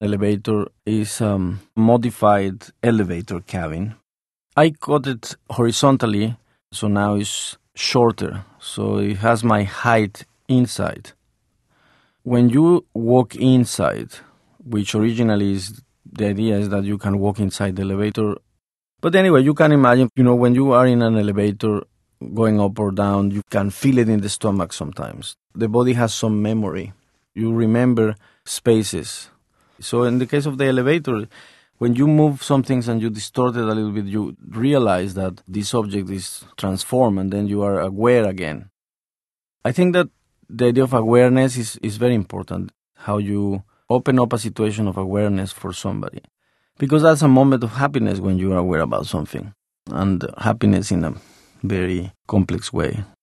elevator is modified elevator cabin. I cut it horizontally, so now it's shorter, so it has my height inside. When you walk inside, which originally is the idea is that you can walk inside the elevator. But anyway, you can imagine, when you are in an elevator going up or down, you can feel it in the stomach sometimes. The body has some memory. You remember spaces. So in the case of the elevator, when you move some things and you distort it a little bit, you realize that this object is transformed and then you are aware again. I think that the idea of awareness is very important, how you open up a situation of awareness for somebody. Because that's a moment of happiness when you are aware about something. And happiness in a very complex way.